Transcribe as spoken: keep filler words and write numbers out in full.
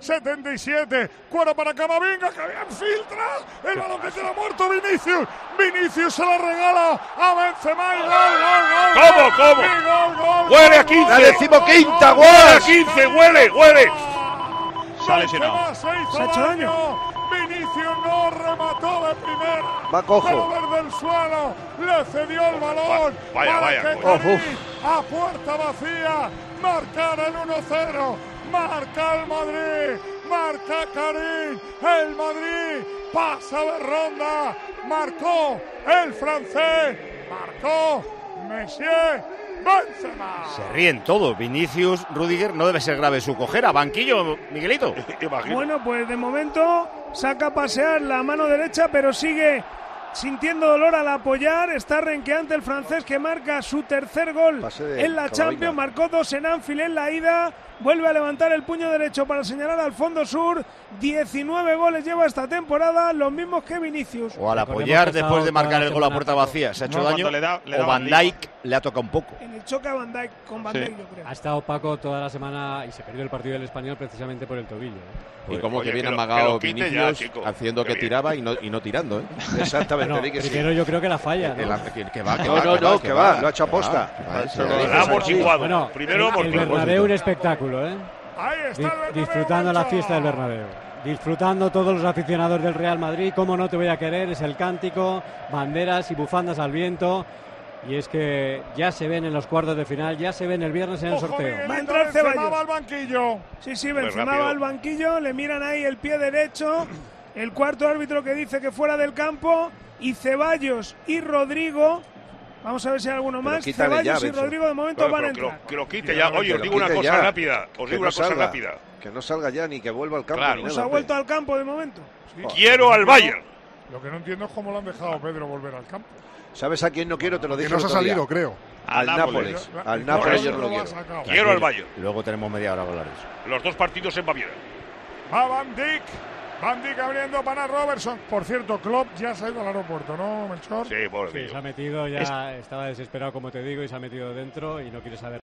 setenta y siete. Cuero para Camavinga, que bien filtra. El balón que tiene muerto Vinicius. Vinicius se la regala a Benzema y gol, gol, gol. ¿Cómo, cómo? Y gol, gol, Huele a gol, quince. gol, La decimoquinta, gol, ¡Huele gol. a quince! ¡Huele, huele! Se ha lesionado. Se hizo Se ha hecho daño. Vinicius no remató de primera. Va cojo. Pero desde el suelo le cedió el balón. Vaya, para vaya, que coño. Karim, a puerta vacía, marcar el uno cero. Marca el Madrid. Marca Karim. El Madrid pasa de ronda. Marcó el francés. Marcó Messier. Benzema. Se ríen todos. Vinicius, Rudiger, no debe ser grave su cojera. Banquillo, Miguelito. Bueno, pues de momento saca a pasear la mano derecha, pero sigue sintiendo dolor al apoyar. Está renqueante el francés, que marca su tercer gol en la Champions. Marcó dos en Anfield en la ida. Vuelve a levantar el puño derecho para señalar al fondo sur. diecinueve goles lleva esta temporada, los mismos que Vinicius. O al apoyar después de marcar el gol a puerta vacía, se ha hecho No, daño. le da, le o da Van Dijk le ha tocado un poco. En el choque a Van Dijk, con Van Sí. Dijk, yo creo. Ha estado Paco toda la semana y se perdió el partido del Español precisamente por el tobillo, ¿eh? Y como Oye, que viene que lo- amagado que lo quite Vinicius, ya, chico. haciendo Qué que bien. tiraba y no, y no tirando, ¿eh? Exactamente, Bueno, di que sí. primero yo creo que la falla, ¿no? El- que, que va, que No, va, no, que no, va, que va, lo ha hecho que va, aposta. que va, Eso que lo va. dices Ha así. amortiguado. Bueno, Primero el, el amortiguado. Bernabéu un espectáculo, ¿eh? Ahí está Di- el Bernabéu, disfrutando la Nacho. fiesta del Bernabéu. Disfrutando todos los aficionados del Real Madrid. Cómo no te voy a querer, es el cántico, banderas y bufandas al viento. Y es que ya se ven en los cuartos de final, ya se ven el viernes en el Ojo, sorteo. Miguelito, Va a entrar Benzema Ceballos. va al banquillo. Sí, sí, Muy Benzema rápido. va al banquillo, le miran ahí el pie derecho, el cuarto árbitro que dice que fuera del campo, y Ceballos y Rodrigo, vamos a ver si hay alguno Pero más, quítale Ceballos ya, y Benzema. Rodrigo de momento Claro, van a pero que, lo, entrar. que lo quite ya. Oye, Que os lo digo una quite cosa ya. rápida. Os Que digo no una cosa salga. rápida. Que no salga ya ni que vuelva al campo. Claro. ni Pues nada, ha hombre. vuelto al campo de momento. Quiero al Bayern. Lo que no entiendo es cómo lo han dejado Pedro volver al campo. ¿Sabes a quién no quiero? Te lo Que dije no el se ha otro día. salido, creo. Al Al Nápoles. La- Al el Nápoles Nápoles yo no no lo lo ha quiero. sacado. Quiero al Bayern. Y luego tenemos media hora para hablar de eso. Los dos partidos en Baviera. Va Van Dijk. Van Dijk abriendo para Robertson. Por cierto, Klopp ya se ha ido al aeropuerto, ¿no, Melchor? Sí, pobre Sí, tío. se ha metido, ya estaba desesperado, como te digo, y se ha metido dentro y no quiere saber